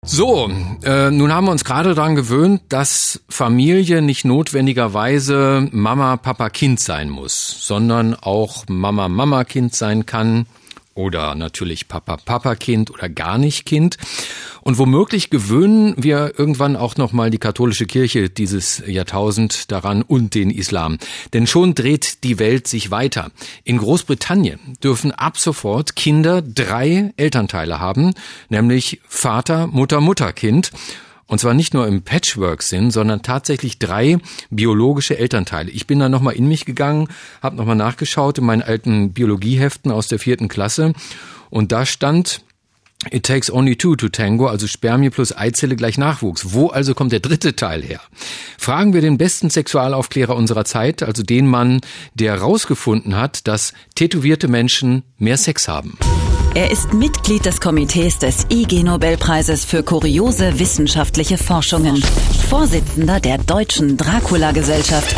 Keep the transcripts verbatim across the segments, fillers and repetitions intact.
So, äh, nun haben wir uns gerade daran gewöhnt, dass Familie nicht notwendigerweise Mama, Papa, Kind sein muss, sondern auch Mama, Mama, Kind sein kann oder natürlich Papa, Papa, Kind oder gar nicht Kind. Und womöglich gewöhnen wir irgendwann auch nochmal die katholische Kirche dieses Jahrtausend daran und den Islam. Denn schon dreht die Welt sich weiter. In Großbritannien dürfen ab sofort Kinder drei Elternteile haben, nämlich Vater, Mutter, Mutter, Kind. Und zwar nicht nur im Patchwork-Sinn, sondern tatsächlich drei biologische Elternteile. Ich bin da nochmal in mich gegangen, habe nochmal nachgeschaut in meinen alten Biologieheften aus der vierten Klasse. Und da stand: It takes only two to tango, also Spermie plus Eizelle gleich Nachwuchs. Wo also kommt der dritte Teil her? Fragen wir den besten Sexualaufklärer unserer Zeit, also den Mann, der herausgefunden hat, dass tätowierte Menschen mehr Sex haben. Er ist Mitglied des Komitees des I G-Nobelpreises für kuriose wissenschaftliche Forschungen, Vorsitzender der Deutschen Dracula-Gesellschaft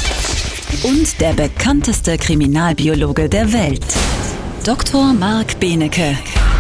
und der bekannteste Kriminalbiologe der Welt. Doktor Marc Benecke.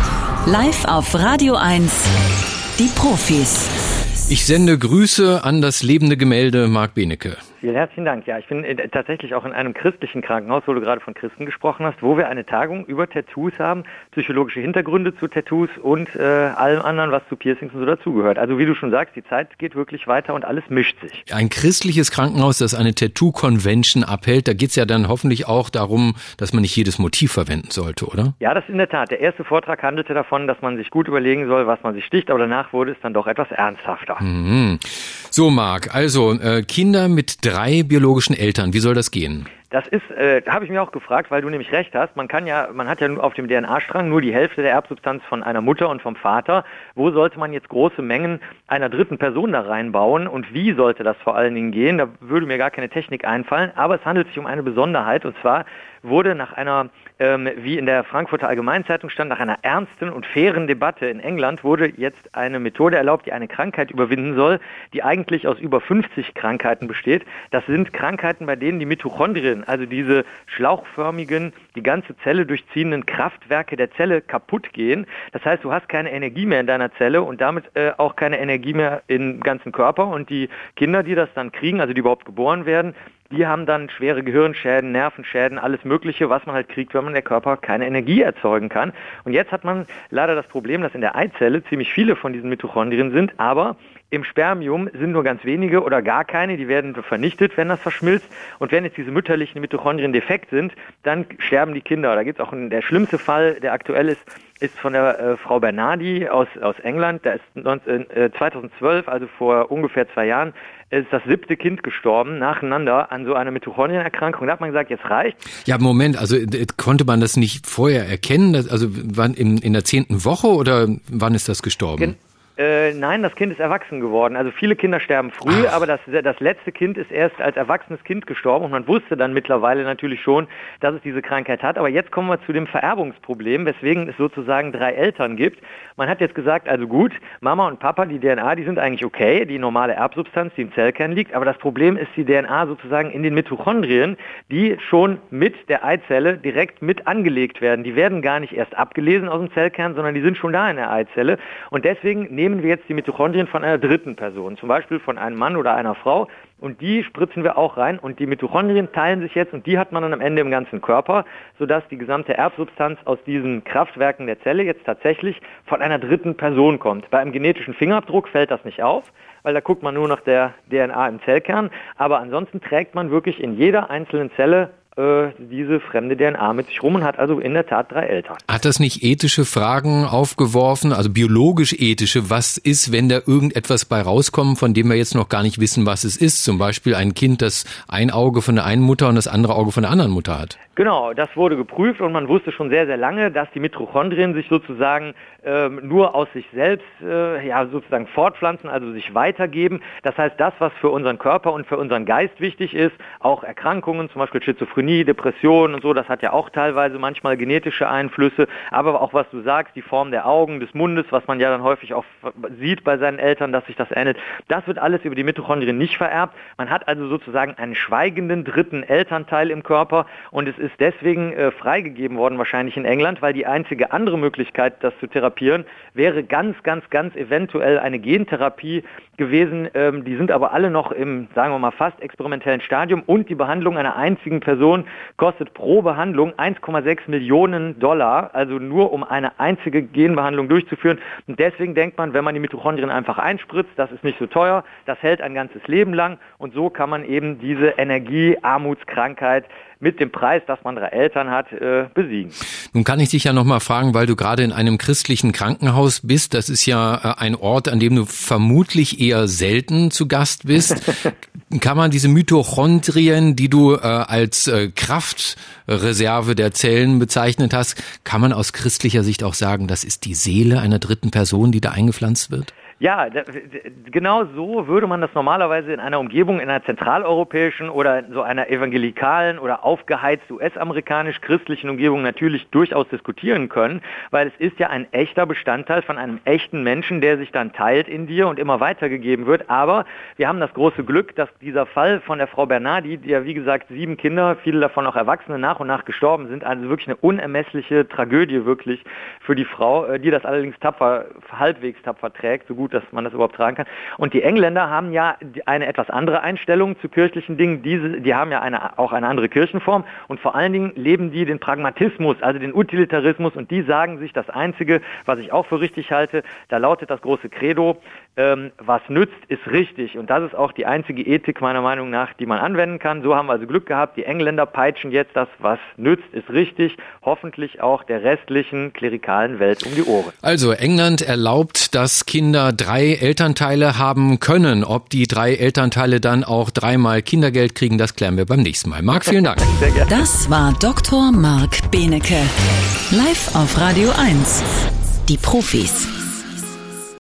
Live auf Radio eins, die Profis. Ich sende Grüße an das lebende Gemälde Marc Benecke. Vielen herzlichen Dank. Ja, ich bin äh, tatsächlich auch in einem christlichen Krankenhaus, wo du gerade von Christen gesprochen hast, wo wir eine Tagung über Tattoos haben, psychologische Hintergründe zu Tattoos und äh, allem anderen, was zu Piercings und so dazugehört. Also wie du schon sagst, die Zeit geht wirklich weiter und alles mischt sich. Ein christliches Krankenhaus, das eine Tattoo-Convention abhält, da geht's ja dann hoffentlich auch darum, dass man nicht jedes Motiv verwenden sollte, oder? Ja, das ist in der Tat. Der erste Vortrag handelte davon, dass man sich gut überlegen soll, was man sich sticht, aber danach wurde es dann doch etwas ernsthafter. Mhm. So, Marc, also äh, Kinder mit drei biologischen Eltern, wie soll das gehen? Das ist, äh, habe ich mir auch gefragt, weil du nämlich recht hast. Man kann ja, man hat ja auf dem D N A-Strang nur die Hälfte der Erbsubstanz von einer Mutter und vom Vater. Wo sollte man jetzt große Mengen einer dritten Person da reinbauen und wie sollte das vor allen Dingen gehen? Da würde mir gar keine Technik einfallen, aber es handelt sich um eine Besonderheit und zwar wurde nach einer, ähm, wie in der Frankfurter Allgemeinzeitung stand, nach einer ernsten und fairen Debatte in England wurde jetzt eine Methode erlaubt, die eine Krankheit überwinden soll, die eigentlich aus über fünfzig Krankheiten besteht. Das sind Krankheiten, bei denen die Mitochondrien, also diese schlauchförmigen, die ganze Zelle durchziehenden Kraftwerke der Zelle kaputt gehen. Das heißt, du hast keine Energie mehr in deiner Zelle und damit äh, auch keine Energie mehr im ganzen Körper. Und die Kinder, die das dann kriegen, also die überhaupt geboren werden, die haben dann schwere Gehirnschäden, Nervenschäden, alles Mögliche, was man halt kriegt, wenn man der Körper keine Energie erzeugen kann. Und jetzt hat man leider das Problem, dass in der Eizelle ziemlich viele von diesen Mitochondrien sind, aber im Spermium sind nur ganz wenige oder gar keine, die werden vernichtet, wenn das verschmilzt. Und wenn jetzt diese mütterlichen Mitochondrien defekt sind, dann sterben die Kinder. Da gibt es auch einen, der schlimmste Fall, der aktuell ist, ist von der äh, Frau Bernardi aus, aus England. Da ist neunzehn, äh, zweitausendzwölf, also vor ungefähr zwei Jahren, ist das siebte Kind gestorben, nacheinander an so einer Mitochondrienerkrankung. Da hat man gesagt, jetzt reicht. Ja, Moment, also äh, konnte man das nicht vorher erkennen? Dass, also wann in, in der zehnten Woche oder wann ist das gestorben? Gen- Äh, nein, das Kind ist erwachsen geworden. Also viele Kinder sterben früh, Ach. aber das, das letzte Kind ist erst als erwachsenes Kind gestorben und man wusste dann mittlerweile natürlich schon, dass es diese Krankheit hat. Aber jetzt kommen wir zu dem Vererbungsproblem, weswegen es sozusagen drei Eltern gibt. Man hat jetzt gesagt, also gut, Mama und Papa, die D N A, die sind eigentlich okay, die normale Erbsubstanz, die im Zellkern liegt, aber das Problem ist die D N A sozusagen in den Mitochondrien, die schon mit der Eizelle direkt mit angelegt werden. Die werden gar nicht erst abgelesen aus dem Zellkern, sondern die sind schon da in der Eizelle und deswegen nehmen wir jetzt die Mitochondrien von einer dritten Person, zum Beispiel von einem Mann oder einer Frau und die spritzen wir auch rein und die Mitochondrien teilen sich jetzt und die hat man dann am Ende im ganzen Körper, sodass die gesamte Erbsubstanz aus diesen Kraftwerken der Zelle jetzt tatsächlich von einer dritten Person kommt. Bei einem genetischen Fingerabdruck fällt das nicht auf, weil da guckt man nur nach der D N A im Zellkern, aber ansonsten trägt man wirklich in jeder einzelnen Zelle diese fremde D N A mit sich rum und hat also in der Tat drei Eltern. Hat das nicht ethische Fragen aufgeworfen, also biologisch-ethische? Was ist, wenn da irgendetwas bei rauskommt, von dem wir jetzt noch gar nicht wissen, was es ist? Zum Beispiel ein Kind, das ein Auge von der einen Mutter und das andere Auge von der anderen Mutter hat. Genau, das wurde geprüft und man wusste schon sehr, sehr lange, dass die Mitochondrien sich sozusagen ähm, nur aus sich selbst äh, ja sozusagen fortpflanzen, also sich weitergeben. Das heißt, das, was für unseren Körper und für unseren Geist wichtig ist, auch Erkrankungen, zum Beispiel Schizophrenie, Depression und so, das hat ja auch teilweise manchmal genetische Einflüsse, aber auch was du sagst, die Form der Augen, des Mundes, was man ja dann häufig auch sieht bei seinen Eltern, dass sich das ändert, das wird alles über die Mitochondrien nicht vererbt. Man hat also sozusagen einen schweigenden dritten Elternteil im Körper und es ist deswegen äh, freigegeben worden wahrscheinlich in England, weil die einzige andere Möglichkeit, das zu therapieren, wäre ganz, ganz, ganz eventuell eine Gentherapie gewesen. Ähm, die sind aber alle noch im, sagen wir mal, fast experimentellen Stadium und die Behandlung einer einzigen Person kostet pro Behandlung eins Komma sechs Millionen Dollar, also nur um eine einzige Genbehandlung durchzuführen. Und deswegen denkt man, wenn man die Mitochondrien einfach einspritzt, das ist nicht so teuer, das hält ein ganzes Leben lang und so kann man eben diese Energiearmutskrankheit mit dem Preis, dass man drei Eltern hat, äh, besiegen. Nun kann ich dich ja noch mal fragen, weil du gerade in einem christlichen Krankenhaus bist. Das ist ja äh, ein Ort, an dem du vermutlich eher selten zu Gast bist. Kann man diese Mitochondrien, die du äh, als äh, Kraftreserve der Zellen bezeichnet hast, kann man aus christlicher Sicht auch sagen, das ist die Seele einer dritten Person, die da eingepflanzt wird? Ja, genau so würde man das normalerweise in einer Umgebung, in einer zentraleuropäischen oder in so einer evangelikalen oder aufgeheizt U S-amerikanisch-christlichen Umgebung natürlich durchaus diskutieren können, weil es ist ja ein echter Bestandteil von einem echten Menschen, der sich dann teilt in dir und immer weitergegeben wird. Aber wir haben das große Glück, dass dieser Fall von der Frau Bernardi, die ja wie gesagt sieben Kinder, viele davon auch Erwachsene, nach und nach gestorben sind, also wirklich eine unermessliche Tragödie wirklich für die Frau, die das allerdings tapfer, halbwegs tapfer trägt, so gut, dass man das überhaupt tragen kann. Und die Engländer haben ja eine etwas andere Einstellung zu kirchlichen Dingen. Diese, die haben ja eine, auch eine andere Kirchenform und vor allen Dingen leben die den Pragmatismus, also den Utilitarismus und die sagen sich das Einzige, was ich auch für richtig halte, da lautet das große Credo, ähm, was nützt, ist richtig. Und das ist auch die einzige Ethik meiner Meinung nach, die man anwenden kann. So haben wir also Glück gehabt. Die Engländer peitschen jetzt das, was nützt, ist richtig. Hoffentlich auch der restlichen klerikalen Welt um die Ohren. Also England erlaubt, dass Kinder drei Elternteile haben können. Ob die drei Elternteile dann auch dreimal Kindergeld kriegen, das klären wir beim nächsten Mal. Marc, vielen Dank. Sehr gerne. Das war Doktor Marc Benecke. Live auf Radio eins. Die Profis.